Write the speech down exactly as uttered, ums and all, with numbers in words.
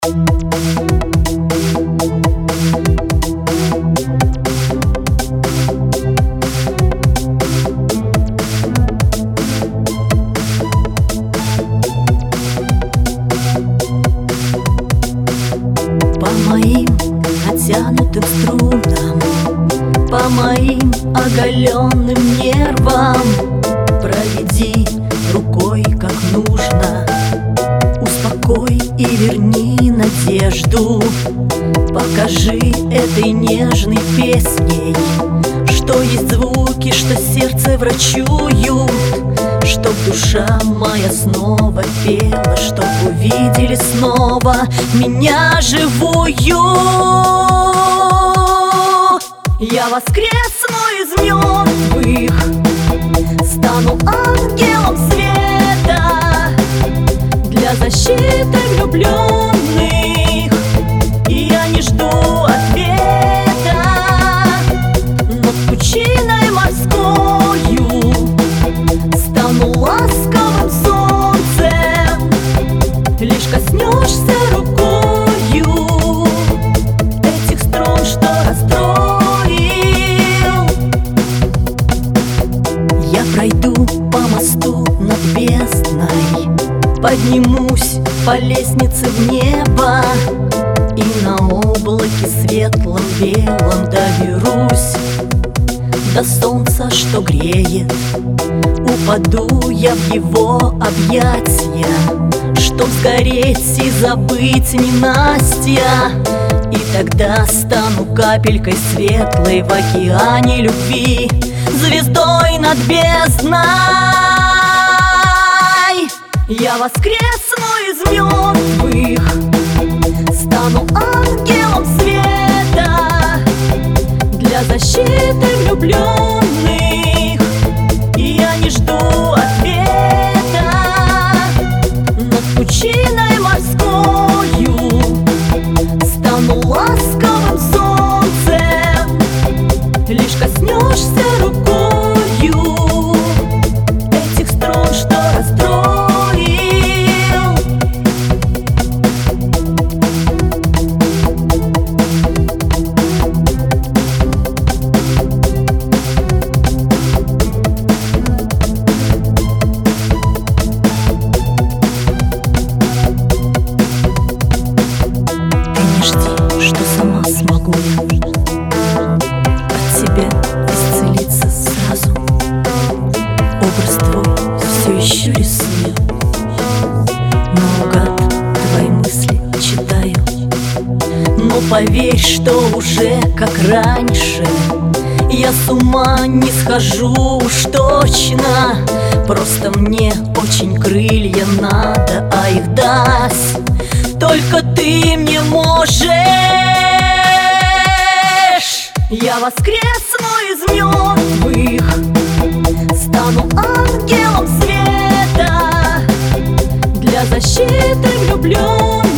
По моим натянутым струнам, по моим оголенным нервам проведи рукой, как нужно. Успокой и верни надежду. Покажи этой нежной песней, что есть звуки, что сердце врачуют, чтоб душа моя снова пела, чтоб увидели снова меня живую. Я воскресну из мертвых, стану ангелом света для защиты влюбленных, и я не жду ответа. Над пучиной морскою стану ласковым солнцем, лишь коснешься рукою этих струн, что расстроил. Я пройду по мосту над бездной, поднимусь по лестнице в небо, и на облаке светлом белом доберусь до солнца, что греет. Упаду я в его объятия, чтоб сгореть и забыть ненастья. И тогда стану капелькой светлой в океане любви, звездой над бездной. Я воскресну из мертвых, стану ангелом света для защиты влюбленных, и я не жду ответа. Над пучиной морскою стану ласковым солнцем, лишь коснешься рукою этих струн, что расстроил. Смогу от тебя исцелиться сразу. Образ твой все еще рисую, наугад твои мысли читаю. Но поверь, что уже как раньше я с ума не схожу уж точно. Просто мне очень крылья надо, а их дать только ты мне можешь. Я воскресну из мертвых, стану ангелом света для защиты влюбленных,